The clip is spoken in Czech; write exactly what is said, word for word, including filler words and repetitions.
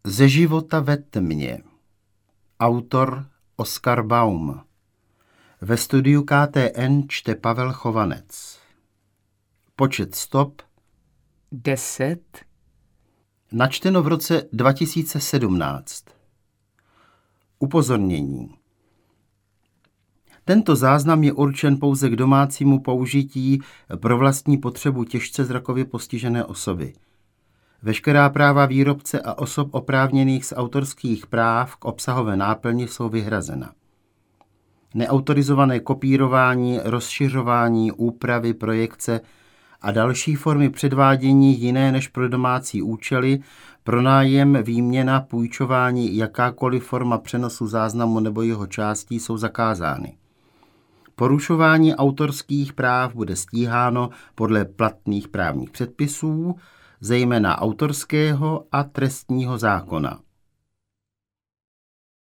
Ze života ve tmě. Autor Oskar Baum. Ve studiu K T N čte Pavel Chovanec. Počet stop deset. Načteno v roce dva tisíce sedmnáct. Upozornění. Tento záznam je určen pouze k domácímu použití pro vlastní potřebu těžce zrakově postižené osoby. Veškerá práva výrobce a osob oprávněných z autorských práv k obsahové náplni jsou vyhrazena. Neautorizované kopírování, rozšiřování, úpravy, projekce a další formy předvádění jiné než pro domácí účely, pronájem, výměna, půjčování, jakákoliv forma přenosu záznamu nebo jeho částí jsou zakázány. Porušování autorských práv bude stíháno podle platných právních předpisů, zejména autorského a trestního zákona.